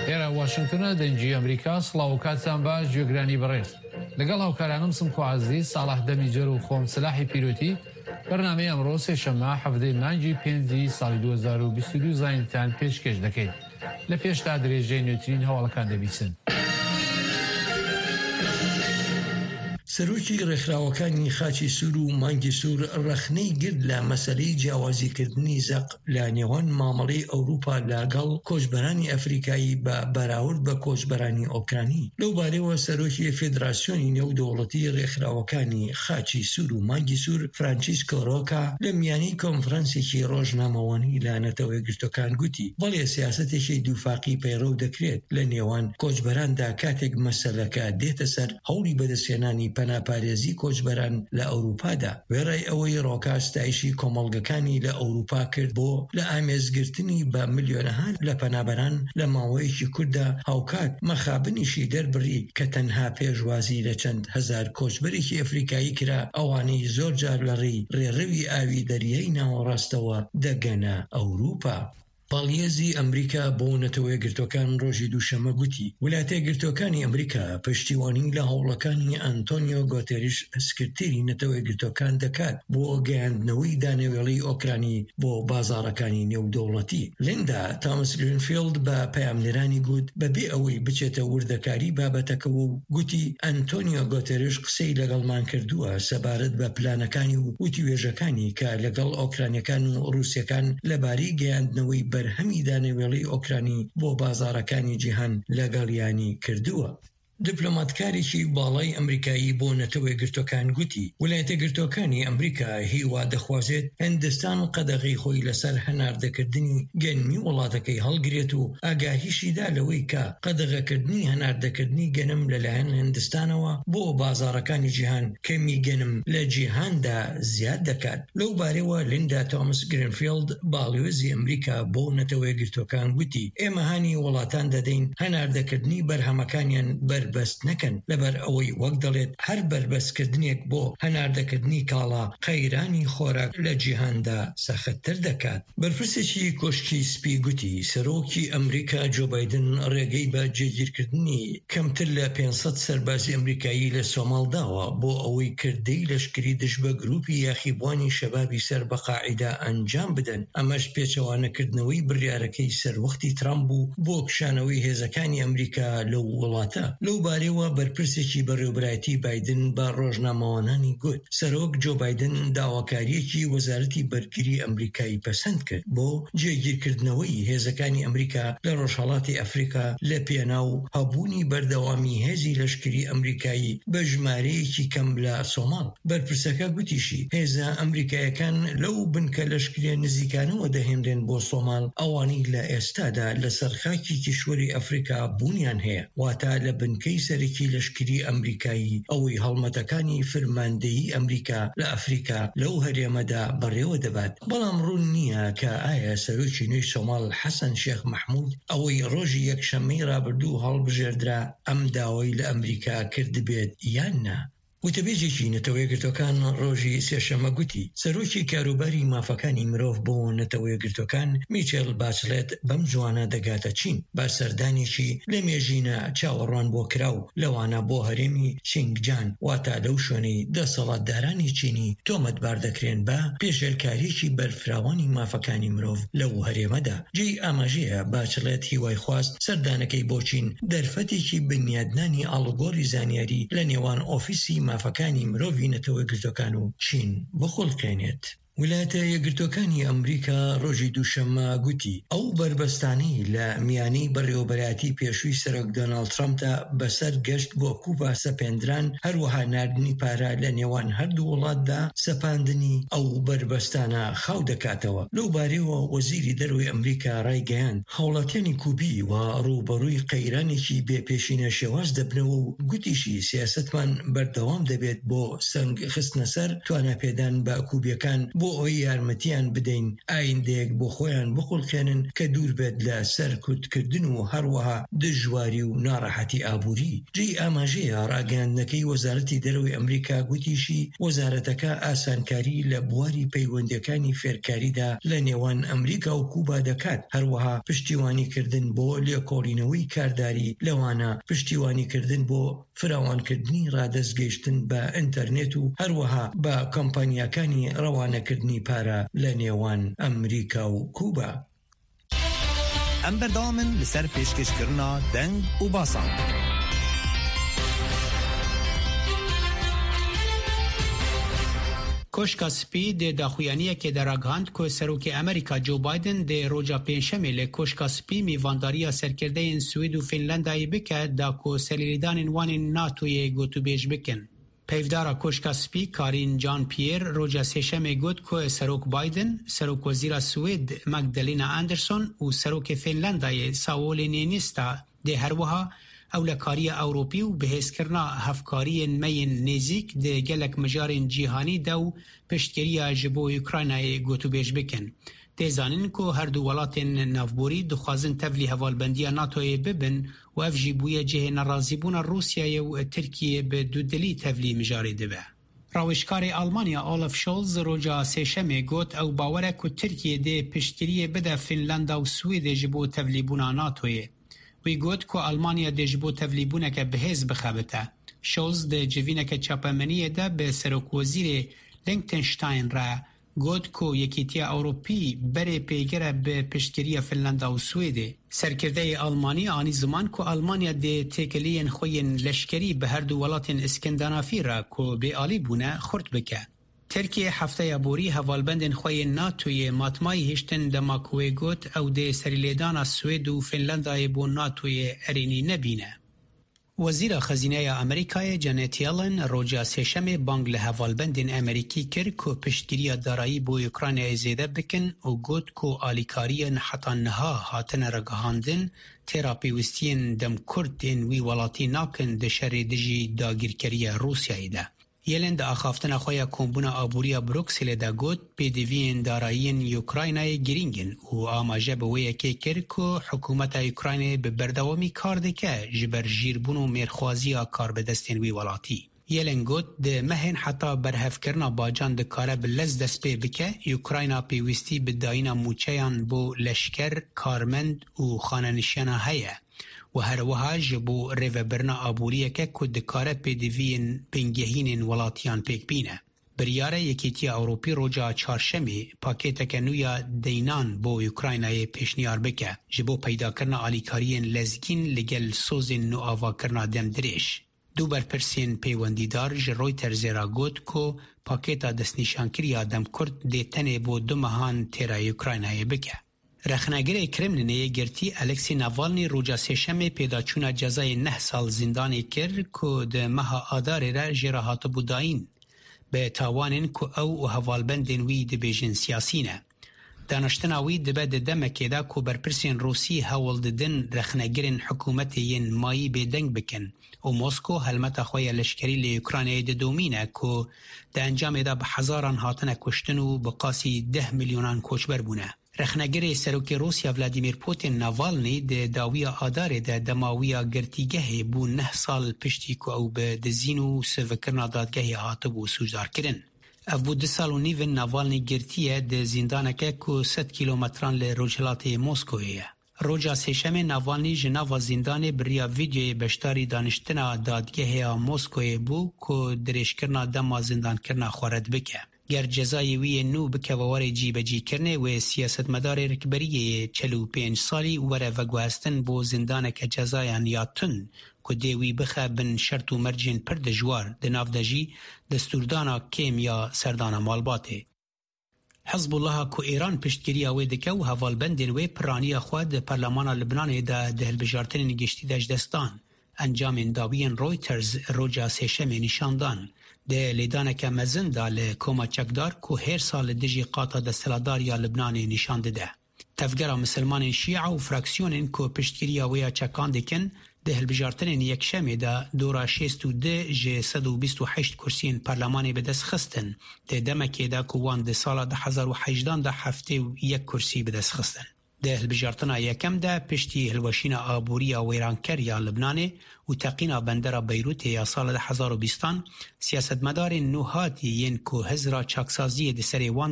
ئێرە واشنگتنە دەنجی ئەمریکا سڵاو و کاتتان باش گوێگرانی بەڕێز لەگەڵ هاوکارانم سمکوازی ساڵح دەمیجەر و خۆم سلاحی پیرۆتی بەرنامەی ئەمڕۆ سێشەممە 7 مانگی 5 ساڵی 2022 زاینتان پێشکەش دەکەین لە پێشتا درێژەی نوێترین هەواڵەکان دەبیسن. سەرۆکی ڕێکخراوەکانی خاچی سوور و مانگی سوور ڕەخنەی گرت لە مەسەلەی جیاوازیکردنی زەق لە نێوان مامەڵەی ئەوروپا لەگەڵ کۆچبەرانی ئەفریقایی بە بەراورد بە کۆچبەرانی ئۆکرانی. لەو بارەوە سەرۆکی فێدراسیۆنی نێودەوڵەتی ڕێکخراوەکانی خاچی سوور و مانگی سوور فرانچیسکۆ ڕۆکا لە میانەی کۆنفرەنسێکی ڕۆژنامەوانی لە نەتەوە یەکگرتوەکان گوتی بەڵێ سیاسەتێکی دووفاقی پەیڕەو دەکرێت لە نێوان کۆچبەراندا کاتێک مەسەلەکە دێتە سەر هەوڵی بەدەستهێنانی پەناپارێزی کۆچبەران لە ئەوروپادا. وێڕای ئەوەی ڕۆکا ستایشی کۆمەڵگەکانی لە ئەوروپا کرد بۆ لە ئامێزگرتنی بە ملیۆنەها لە پەنابەران لە ماوەیەکی کووردا هاوکات مەخابنیشی دەربڕی کە تەنها پێشوازی لە چەند هەزار کۆچبەرێکی ئەفریقایی کرا ئەوانەی زۆر جار لە ڕێڕەوی ئاوی دەریای ناوەڕاستەوە دەگەنە ئەوروپا. پاڵیێزی ئەمریکا بۆ نەتەوە یەکگرتوەکان ڕۆژی دووشەمە گوتی ویلایەتە یەکگرتوەکانی ئەمریکا پشتیوانی لە هەوڵەکانی ئەنتۆنیۆ گۆتێریش سکرتێری نەتەوە یەکگرتوەکان دەکات بۆ گەیاندنەوەی دانەوێڵی ئۆکرانی بۆ بازاڕەکانی نێودەوڵەتی. لیندا تامس گرینفیلد بە پەیامنێرانی گوت بەبێ ئەوەی بچێتە وردەکاری بابەتەکەوە و گوتی ئەنتۆنیۆ گۆتێریش قسەی لەگەڵمان کردووە سەبارەت بە پلانەکانی و وتیوێژەکانی کە لەگەڵ ئۆکرانیەکان و ڕووسیەکان لەبارەی گەیاندنەوەی بەرهەمی دانەوێڵی ئۆکرانی بۆ بازاڕەکانی جیهان لەگەڵیانی کردووە. دیپلۆماتکارێکی باڵای ئەمریکایی بۆ نەتەوە یەکگرتوەکان گوتی ویلایەتە یەکگرتوەکانی ئەمریکا هیوا دەخوازێت هیندستان قەدەغەی خۆی لەسەر هەناردەکردنی گەنمی وڵاتەکەی هەڵگرێت و ئاگاهیشیدا لەوەی کە قەدەغەکردنی هەناردەکردنی گەنم لەلایەن هیندستانەوە بۆ بازاڕەکانی جیهان کەمی گەنم لە جیهاندا زیاد دەکات. لەو بارەوە لیندا تۆمس گرینفیلد باڵیۆزی ئەمریکا بۆ نەتەوە یەکگرتوەکان گوتی ئێمە هانی وڵاتان دەدەین هەناردەکردنی بەرهەمەکانیان بربەست نەکەن لەبەر ئەوەی وەک دەڵێت هەر بربەستکردنێک بۆ هەناردەکردنی کاڵا قەیرانی خۆراک لە جیهاندا سەختتر دەکات. بەرپرسێکی کۆشکی سپی گوتی سەرۆکی ئەمریکا جۆ بایدن ڕێگەی بە جێگیرکردنی کەمتر لە 500 سەربازی ئەمریکایی لە سۆماڵ داوە بۆ ئەوەی کردەی لەشکری دژ بە گروپی یاخیبوانی شەبابی سەر بە قاعیدا ئەنجام بدەن. ئەمەش پێچەوانەکردنەوەی بڕیارەکەی سەروەختی ترامپ بوو بۆ کشانەوەی هێزەکانی ئەمریکا لەو وڵاتە. لەو بارەوە بەرپرسێکی بەڕێوەبرایەتی بایدن بە ڕۆژنامەوانانی گوت سەرۆک جۆ بایدن داواکاریەکی وەزارەتی بەرگری ئەمریکایی پەسەند کرد بۆ جێگیرکردنەوەی هێزەکانی ئەمریکا لە ڕۆژهەڵاتی ئەفریقا لە پێناو هەبوونی بەردەوامی هێزی لەشکری ئەمریکایی بە ژمارەیەکی کەم لە سۆماڵ. بەرپرسەکە گوتیشی هێزە ئەمریکایەکان لەو بنکە لەشکریە نزیکانەوە دەهێنرێن بۆ سۆماڵ ئەوانی لە ئێستادا لە سەرخاکی کیشوەری ئەفریقا بوونیان هەیە واتە لە بنکەی سەرەکی لەشکری ئەمریکایی ئەوەی هەڵمەتەکانی فرماندەیی ئەمریکا لە ئەفریقا لەو هەرێمەدا بەڕێوە دەبات. بەڵام ڕوون نییە کە ئایا سەرۆکی نوێی سۆماڵ حەسەن شێخ مەحموود ئەوەی ڕۆژی یەکشەممەی ڕابردوو هەڵبژێردرا ئەم داوای لە ئەمریکا کردبێت یان نا. وتەبێژێکی نەتەوە یەکگرتوەکان ڕۆژی سێشەممە گوتی سەرۆکی کاروباری مافەکانی مرۆڤ بۆ نەتەوە یەکگرتوەکان میچێل باشلێت بەم جوانە دەگاتە چین. بارسەردانێکی لە مێژینە چاوەڕوان بۆ کراو لەوانە بۆ هەرێمی شینگجان واتە لەو شوێنەی دەسەڵاتدارانی چینی تۆمەتبار دەکرێن بە پێشێلکاریەکی بەرفراوانی مافەکانی مرۆڤ لەو هەرێمەدا. جێی ئاماژەیە باشلێت هیوای خواست سەردانەکەی بۆ چین دەرفەتێکی بنیادنانی ئاڵوگۆڕی زانیاری لە نێوان ئۆفیسی مافەکانی مرۆڤی نەتەوە یەکگرتوەکان و چین بخۆڵکێنێت. ویلایەتە یەکگرتوەکانی ئەمریکا ڕۆژی دووشەممە گوتی ئەو بربەستانەی لە میانەی بەڕێوەبەرایەتی پێشووی سەرۆک دۆناڵد ترامپدا بەسەر گەشت بۆ کوبا سەپێنران هەروەها ناردنی پارە لە نێوان هەردوو وڵاتدا سەپاندنی ئەو بربەستانە خاو دەکاتەوە. لەو بارەوە وەزیری دەرەوەی ئەمریکا ڕایگەیاند هاوڵاتیانی کوبی و ڕووبەڕووی قەیرانێکی بێپێشینە شێواز دەبنەوە و گوتیشی سیاسەتمان بەردەوام دەبێت بۆ سەنگ خستنە سەر تواناپێدان بە کوبیەکان بۆ بۆ ئەوەی یارمەتیان بدەین ئایندەیەک بۆ خۆیان بقوڵکێنن کە دوور بێت لە سەرکوتکردن و هەروەها دژواری و ناڕەحەتی ئابووری. جێی ئاماژەیە ڕاگەاندنەکەی وەزارەتی دەرەوەی ئەمریکا گوتیشی وەزارەتەکە ئاسانکاری لە بواری پەیوەندیەکانی فێرکاریدا لە نێوان ئەمریکا و کوبا دەکات، هەروەها پشتیوانیکردن بۆ لێکۆڵینەوەی کارداری لەوانە پشتیوانیکردن بۆ فراوانکردنی ڕادەستگەیشتن بە ئینتەرنێت و هەروەها بە کۆمپانیاکانی ڕەوانەکردنی پارە لە نێوان ئەمریکا و کوبا. ئەم بەردەوامن لەسەر پێشکەشکردنا دەنگ و باسان. کۆشکا سپی دێ داخویانیەکێ دەراگەاند کۆ سەرۆکی ئەمریکا جو بایدن دێ ڕۆژا پێنجشەمێ لە کۆشکا سپی میڤانداریە سەرکردەیەن سوید و فینلاندایی بکە دا کۆ سەرلیدانên wanên ناتۆیê گوتوبێژ بکن. پەیڤدارا کۆشکا سپی کارین جان پیر ڕۆژا سێشەمێ گوت کۆ سەرۆک بایدن، سەرۆک وەزیرا سوید مەگدەلینا ئاندرسۆن و سەرۆکی فینلاندایê ساولê نێنیستا دێ هەروەها ئەو لە کاریە ئەوروپی و بەهێزکردنا هەفکاریên مەین نێزیک دێ gelek mijarên cîhanî de û piştgiriya ji bo Ukraynayê gotûbêj bikin. Têzanin ku her du welatên navborî dixwazin tevlî hevalbendiya NATOyê bibin û ev jî bûye cihê nerazîbûna Rusyayê û Tirkiyê bi dudilî tevlî mijarê dibe. Rawişkarê Almanya Olaf Scholz roja sêşemê got ew bawer e ku Tirkiye dê piştgiriyê bide Finlanda û Swêdê ji bo tevlîbûna NATOyê. Wî got ku Almanya dê ji bo tevlîbûneke bihêz bixebite. Scholz di civîneke çapemeniyê de bi Serokwezîrê Liechtenstein re got ku Yekîtiya Ewropî berê pêgire bi piştgiriya Finlanda û Swêdê. Serkirdeyê Almanî anî ziman ku Almanya dê têkiliyên xwe yên leşkerî bi her du welatên İskandinavî re ku bêalî bûne xurt bike. Tirkiye hefteya borî hevalbendên xwe yên NATOyê matmayî hiştin dema ku wê got ew dê serîlêdana Swêd û Finlandayê bo NATOyê erênî nebîne. Wezîra Xezîneya Amerîkayê Janet Yellen roja sêşemê bang li hevalbendên Amerîkî kir ku piştgiriya darayî bo Ukraynayê zêde bikin û got ku alîkariyên heta niha hatine ragihandin têra pêwîstiyên demkurtên wî welatî nakin di şerê dijî dagîrkeriya Rusyayê de. Yellen di axaftina xwe ya kombûna aboriya Brukselê de got pêdiviyên darayiyên Ukraynayê girîng in û amaje bi wê yekê kir ku hikûmeta Ukraynayê bi berdewamî kar dike ji ber jîrbûn û mêrxwaziya karbidestên wî welatî. Yellen got di mehên heta berhevkirina bacan dikare bi lez dest pê bike, Ukrayna pêwîstî bi dayîna mûçeyan bo leşker, karmend û xanenişiyana heye. و هەروەها ji bo rêvebirina aboriyeke ku dikare pêdiviyên pêngehînên welatiyan pêk bîne. Biryara Yekîtiya Ewropî roja çarşemê pakêteke nû ya deynan bo Ukraynayê pêşniyar bike ji bo peydakirina alîkariyên lezgîn li gel sozên nû avakirina demdirêj. Du berpirsên pêwendîdar ji Reutersê ra got ku pakêta destnîşankiriya demkurt dê tenê bo du mehan têra Ukraynayê bike. Rexnegerê Kremlinê girtî Alexei Navalny roja sêşemê pêdaçûna cezayê 9 sal zindanê kir ku di meha Adarê re jê re hatibû dayîn bi tawanên ku ew û hevalbendên wî dibêjin siyasî ne. Daniştina wî dibe di demekê de ku berpirsên Rûsî hewl didin rexnegerên hikûmetê yên mayî bêdeng bikin û Mosko helmeta xwe ya leşkerî lê Ukraynayê didomîne ku di encamê de bi hezaran hatine kuştin û bi qasî 10 milyonan koçber bûne. Rexnegerê Serokê Rusya Vladimir Putin Navalny di dawiya Adarê de demawiya girtîgehê bû 9 sal piştî ku ew bi dizîn û sivikirina dadgehê hatibû sûcdarkirin. Ev bû 2 sal û nîvin Navalny girtiye di zindaneke ku 100 kilometran li rojhilatê Moskowê ye. Roja sêşemê Navalny ji nava zindanê biriya vîdeoyê beşdarî daniştina dadgeheya Moskowê bû ku dirêjkirina dema zindankirina xwe red bike. گر جزای وی نو بکوارê cîbecîkirinê wê siyasetmedarê rikberiyê 45 salî were veguhestin bo zindaneke cezayan ya tund ku dê wî bixe bin şert û mercên pir dijwar di nav de jî destûrdana kêm ya serdana malbatê. Hezbollah ku Îran piştgiriya wê dike û hevalbendên wê piraniya xwe di Parlemana Libnanê de di hilbijartinên giştî de ji destan. Encamên dawiyên Reuters roja sêşemê nîşandan. De lêdaneke mezin da li Koma Çekdar ku her sal dijî qata desteladariya Libnanê nîşan dide. تفگرا مسلمان شیعه و فراکسیونین که پشتگیریا ویا چکان دکن ده هلبجارتنین یک شمه دا دورا 62 جه 128 کرسین پارلمانی به دست خستن ده دمکی دا کوان ده سالا 2018 دا هفته و یک کرسی به دست خستن. ده هلبجارتنا یکم دا پشتی هلوشین آبوریا ویرانکریا لبنانه و تقینا بندر بیروت یا سال 2020 سیاستمدار نوحاتی ین که هزرا چاکسازی ده سری وان